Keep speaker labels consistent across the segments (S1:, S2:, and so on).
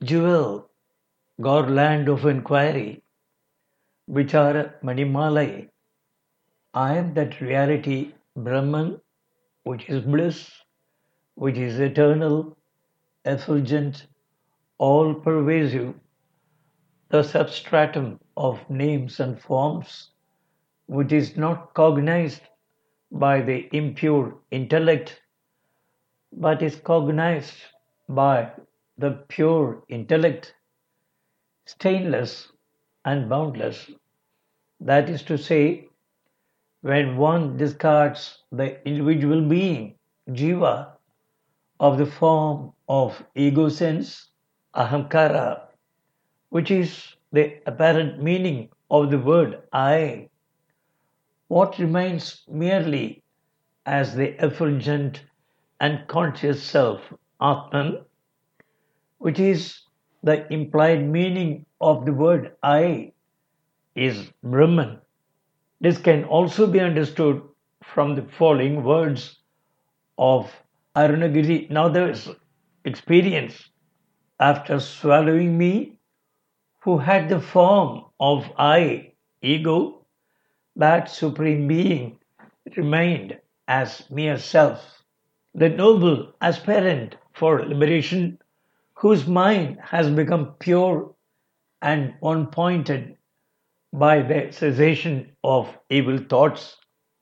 S1: Jewel, Land of Inquiry, Vichara Manimalai. I am that reality, Brahman, which is bliss, which is eternal, effulgent, all pervasive, the substratum of names and forms, which is not cognized by the impure intellect, but is cognized by the pure intellect, stainless and boundless. That is to say, when one discards the individual being, jiva, of the form of ego sense, ahamkara, which is the apparent meaning of the word I, what remains merely as the effulgent and conscious self, Atman, which is the implied meaning of the word I, is Brahman. This can also be understood from the following words of Arunagiri Nada's experience. After swallowing me, who had the form of I, ego, that supreme being remained as mere self. The noble aspirant for liberation, whose mind has become pure and one-pointed by the cessation of evil thoughts,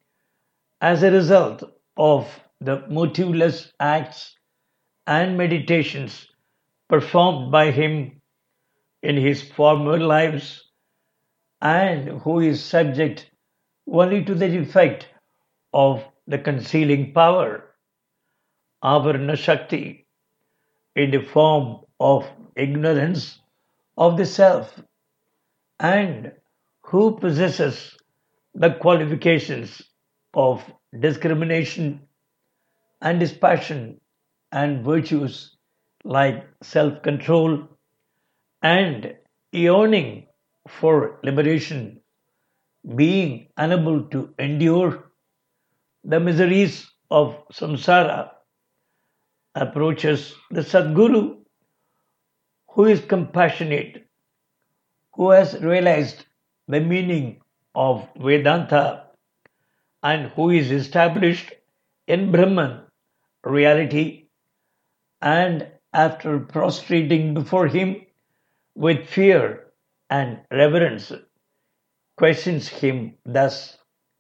S1: as a result of the motiveless acts and meditations performed by him in his former lives, and who is subject only to the effect of the concealing power, Avarna Shakti, in the form of ignorance of the self, and who possesses the qualifications of discrimination and dispassion and virtues like self control and yearning for liberation, being unable to endure the miseries of samsara, approaches the Sadguru, who is compassionate, who has realized the meaning of Vedanta, and who is established in Brahman reality, and after prostrating before him with fear and reverence, questions him thus: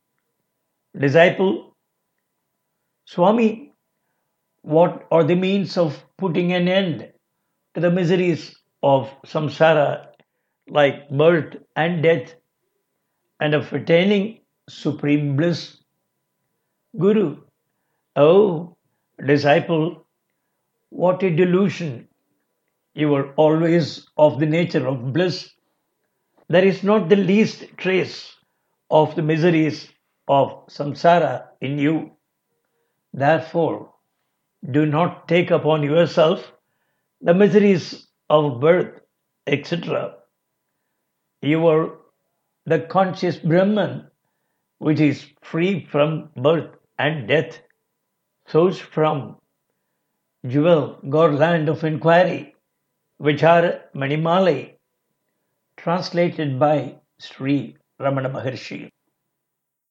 S1: Disciple, Swami, what are the means of putting an end to the miseries of samsara like birth and death, and of attaining supreme bliss? Guru, oh, disciple, what a delusion! You are always of the nature of bliss. There is not the least trace of the miseries of samsara in you. Therefore, do not take upon yourself the miseries of birth, etc. You are the conscious Brahman, which is free from birth and death. Source from Jewel, Land of Inquiry, Vichara Manimalai, translated by Sri Ramana Maharshi.